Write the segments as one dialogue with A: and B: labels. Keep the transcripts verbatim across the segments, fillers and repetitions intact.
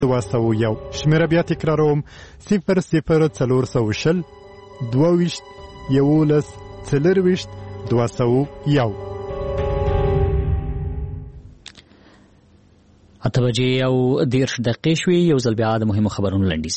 A: دوه سوه یو. شمېره بیا تکراروم: صفر صفر څلور سوه شل دوه ویشت یولس څلرویشت دوه سوه یو.
B: اته بجې او دېرش دقیقې شوې. یو ځل بیا د مهمو خبرونو لنډیز.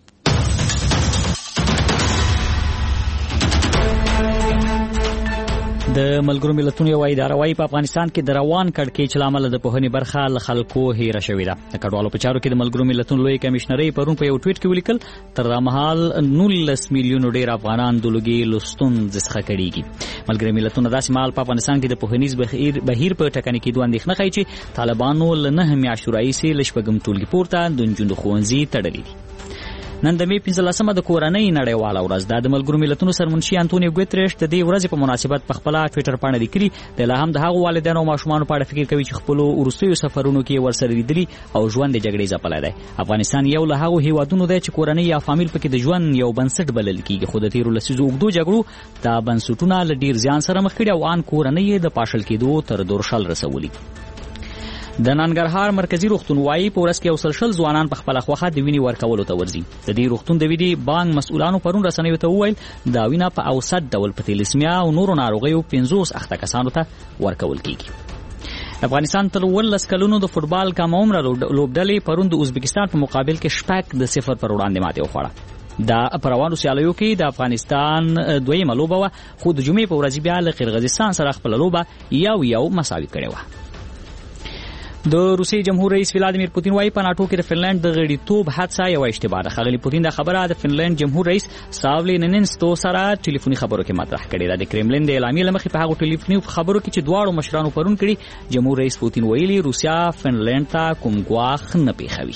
B: د ملګرو ملتونو یوه اداره وايي په افغانستان کې د روان کړکېچ له امله د پوهنې برخه له خلکو هیره شوې ده. د کډوالو په چارو کې د ملګرو ملتونو لوی کمیشنرۍ پرون په یو ټویټ کې ولیکل تر دا مهال نولس میلیونو ډېر افغانان د لوګي لوستون څخه کړيږي. ملګرو ملتونو داسې مهال په افغانستان کې د پوهنیز بهیر بهیر په ټکنۍ کېدو اندېښنه ښیي چې طالبانو له نهه میاشتو راهیسې له شپږم ټولګي پورته د نجونو ښوونځي تړلي دي. نن د مې پنځلسمه د کورنۍ نړیواله ورځ ده. د ملګرو ملتونو سرمنشي انټونیو ګوتریش د دې ورځې په مناسبت په خپل ټویټر باندې لیکلي د لا هم د هغو والدینو او ماشومانو په اړه فکر کوي چې خپل وروستیو سفرونو کې ورسره لیدلي او ژوند د جګړې ځپلی دی. افغانستان یو له هغو هیوادونو دی چې کورنۍ یا فامیل پکې د ژوند یو بنسټ بلل کېږي، خو د تېرو لسیزو اوږدو جګړو دا بنسټونه له ډېر زیان سره مخ کړي او ان کورنۍ یې د پاشل کېدو تر دورشل رسولي. د ننګرهار مرکزی روغتون وايي په ورځ کې یو سل شل ځوانان په خپله خوښه د وینې ورکولو ته ورځي. د دې روغتون د وینې بانک مسؤلانو پرون رسنیو ته وویل دا وینه په اوسط ډول په تیلیسمیا او نورو ناروغیو پنځوس اخته کسانو ته ورکول کیږي. افغانستان تر ولس کلونو د فوټبال کم عمره لوبډلې پرون د ازبکستان په مقابل کې شپږ د صفر پر وړاندې ماتې وخوړه. دا په روانو سیالیو کې د افغانستان دویمه لوبه وه، خو د جمعې په ورځ بیا له قرغیزستان سره خپله لوبه یو یو مساوي کړې وه. د روسیې جمهور رئیس ولادیمیر پوتین وايي په ناټو کې د فنلند د غړیتوب هڅه یو اشتباه ده. ښاغلي پوتین دا خبره د فنلند جمهور رئیس ساولي نینستو سره ټلیفوني خبرو کې مطرح کړې ده. د کرملین د اعلامیې له مخې په هغو ټلیفوني خبرو کې چې دواړو مشرانو پرون کړي، جمهور رئیس پوتین ویلي روسیا فنلند ته کوم ګواښ نه پیښوي.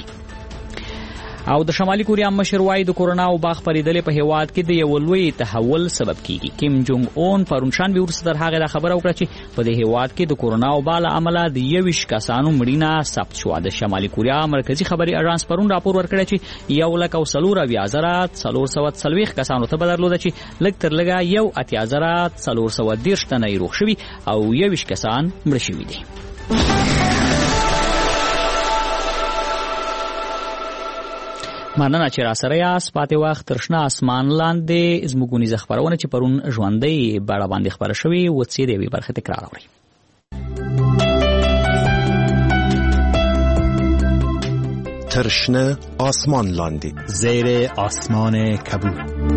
B: او د شمالي کوریا مشر وايي د کورونا وبا خپرېدلې په هیواد کې د یو لوی تحول سبب کیږي. کیم جونګ اون پرون شنبه وروسته تر هغه دا خبره وکړه چې په دې هیواد کې د کورونا وبا له امله د یویشت کسانو مړینه ثبت شوه. د شمالي کوریا مرکزی خبري اژانس پرون راپور ورکړی چې یو لک او څلور اویا زره څلور سوه څلوېښت کسانو ته به درلوده چې لږ تر لږه یو اتیا زره څلور سوه دېرش تنه یې روغ شوي او یویشت کسان مړه شوي دي. مننه چې را سره یاست. پاتې وخت تر شنه اسمان لاندې زموږ ونیزه خپرونه چې پرون ژوندۍ بڼه باندې خپره شوې و څې د یوې برخې تکرار اورئ.
C: تر شنه آسمان لاندې
D: زیر آسمان کبود.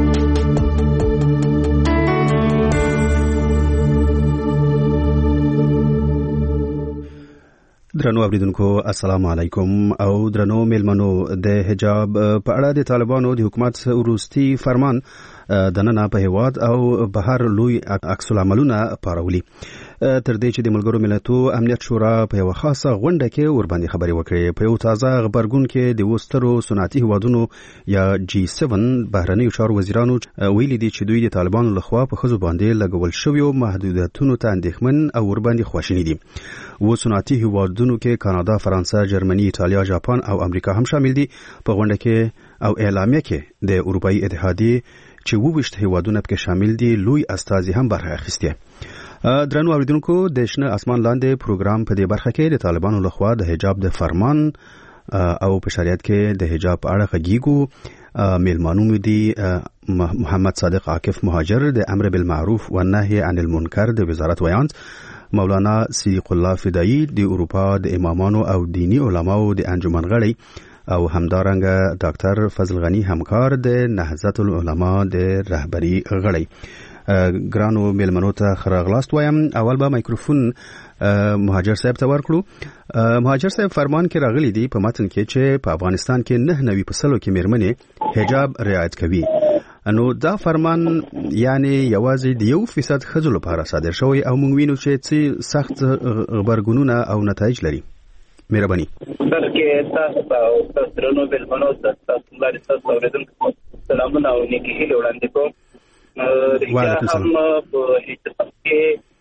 E: درنو اوریدونکو السلام علیکم او درنو میلمنو. د حجاب په اړه د طالبانو د حکومت وروستي فرمان د نن په هیواد او بهر لوی عکس العملونه پارولي. تر دې چې د ملګرو ملتونو امنیت شورا په یو خاصه غونډه کې ورباندې خبرې وکړې. په یو تازه خبرګون کې د وسترو صنعتي هیوادونو یا جی سیون بهرنیو چارو وزیرانو ویلي دي چې دوی د طالبانو لخوا په ښځو باندې لګول شویو محدودیتونو ته اندېښمن او ورباندې خواشیني دي. و صنعتي هیوادونو کې کاناډا، فرانسه، جرمني، ایټالیا، جاپان او امریکا هم شامل دي. په غونډه کې او اعلامیه کې د اروپאי اتحادیې چې وویشت هیوادونه پکې شامل دي لوی استازي هم برخه اخیسته. درنو اوریدونکو د شنه اسمان لاندې پروګرام په دې برخه کې د طالبانو لخوا د حجاب د فرمان او په شریعت کې د حجاب اړه غږیږو. میلمانو دي محمد صادق عاکف مهاجر د امر بالمعروف و نهي عن المنکر د وزارت ویاند، مولانا صدیق الله فدایی د اروپا د امامانو او دینی علماو د انجمن غړي او همدارنګه ډاکټر فضل غنی همکار د نهضت العلماء د رهبری غړي. ګرانو میلمنو ته خراغلاست وایم. اول به مایکروفون مهاجر صاحب ته ورکړو. مهاجر صاحب فرمان کې راغلي دي په متن کې چې په افغانستان کې نه نوي پسلو کې میرمنې حجاب رعایت کوي. نو دا فرمان یعنی یوازې د یو فیصد ښځو لپاره صادر شوی او موږ وینو چې څه سخت غبرګونونه او نتایج لري. مهرباني.
F: بلکې تاسو او تاسو درنو میلمنو ته تاسو باندې تاسو اوریدونکو سلامونه او نیکی هیله وړاندې کوم.
E: وعلیکم السلام.
F: په حجاب کې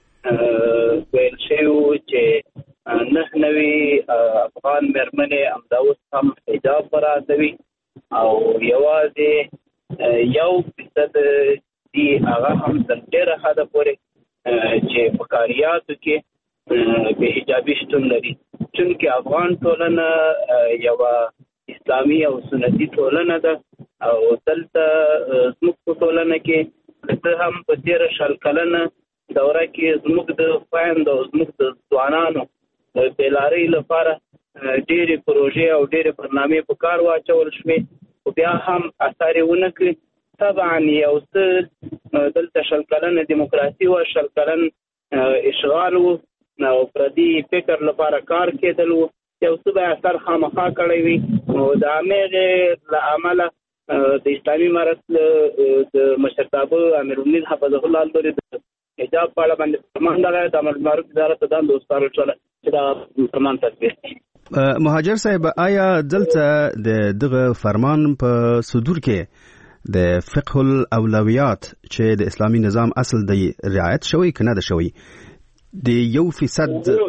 F: ویل شوی چې نه نوي افغان میرمنې همدا اوس هم حجاب برابروي او یوازې یو فیصد دی هغه هم تر ډېره حده پورې چې په کاریاتو کې بې حجابي شتون لري. چونکې افغان ټولنه یوه اسلامي او سنتي ټولنه ده او دلته زموږ په ټولنه کې د هم په تیر شل کلنه دوره کې زموږ د خویند او زموږ د ځوانانو د بیلارۍ لپاره ډېرې پروژې او ډېرې برنامې په کار واچول شوې، خو بیا هم اثر یې ونه کړ. طبعا یو څه دلته شل کلن دیموکراسي و، شل کلن اشغال و او پردي فکر لپاره کار کېدل و، یو څه به اثر خامخا کړی وي. نو د همغې له امله د اسلامي امارت د مشرتابه امیرالمؤمنین حفظه الله لوري د حجاب په اړه باندې فرمان دغه د امر بالمعروف وزارت ته دنده وسپارل شوله چې دا فرمان تطبیق کړي.
E: مهاجر صاحب، آیا دلته د دغه فرمان په صدور کې د فقه الاولویات چې د اسلامي نظام اصل دی رعایت شوی که نه ده شوی؟ د یو فیصد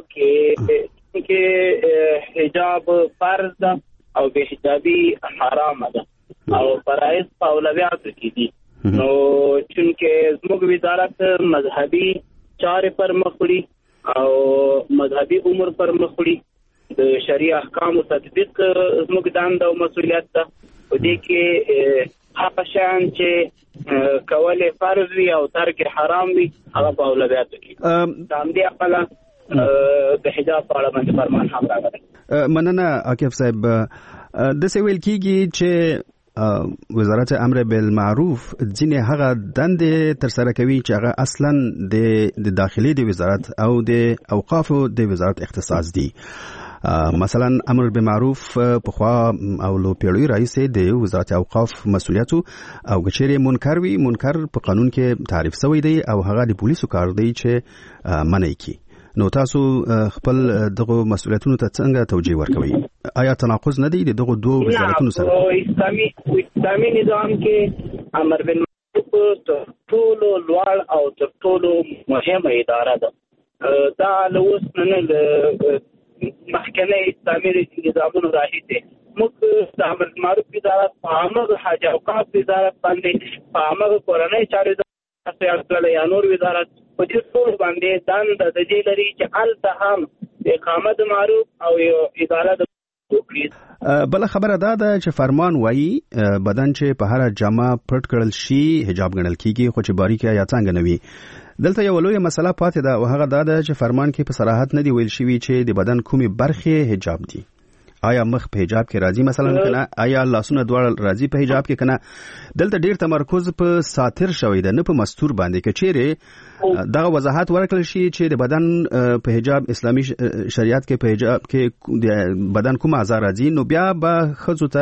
F: کې حجاب فرض ده او بے حجابي حرام ده او فرایض په اولویاتو کې دي. نو چونکه زموږ وزارت مذهبي چارې پر مخ وړي او مذهبي امور پر مخ وړي، د شریعه احکامو تطبیق زموږ دنده او مسؤلیت ده. په دې کې هغه شیان چې کولې فرض وي او ترک حرام وي هغه په اولویاتو کې د همدې خپله د حجاب په اړه باندې فرمان هم راغلی.
E: مننه عاکف صاحب. داسې ویل کېږي چې وزارت امر بالمعروف ځینې هغه دندې ترسره کوي چې هغه اصلا د داخلي د وزارت او د اوقافو د وزارت اختصاص دي. مثلا امر بالمعروف په خوا او لو پیړیو راځي د وزارت اوقاف مسؤلیت او کچېره منکر وی منکر په قانون کې تعریف شوی دی او هغه د پولیسو کار دی چې منع کی. نو تاسو خپل دغه مسؤلیتونو ته څنګه توجیه ورکوي؟ آیا تناقض نه دی د دغه دوه وزارتونو سره؟
F: اسلامي اسلامي نظام کې امر بالمعروف تر ټولو لوړ او تر ټولو مهمه اداره ده. دا لوس نه محکمه اسلامي نظامونو راهیسې موږ د امر بالمعروف وزارت په هغه حج اوقاف وزارت باندې په هغه کورنۍ چارې د یا نور وزارت په دې ټول باندې دنده د دې لري چې هلته هم د اقامت معروف او اداره د وکړي.
E: بل خبره دا ده چې فرمان وایي بدن چې په هر جامه پټ کړل شي حجاب ګڼل کیږي، خو چې باریکه یا څنګه نوي. دلته یو لویه مسله پاتې ده او هغه دا ده چې فرمان کې په صراحت نه دی ویل شوی چې د بدن کومې برخې حجاب دي. آیا مخ په حجاب کې راځي مثلا کنه؟ آیا لاسونه دواړه راځي په حجاب کې کنه؟ دلته ډیر تمرکز په ساتر شوی ده نه په مستور باندې، کې چیرې دا وضاحت ورکړل شي چې د بدن په حجاب اسلامي شریعت کې په حجاب کې د بدن کوم اعضاء راځي، نو بیا به خزو ته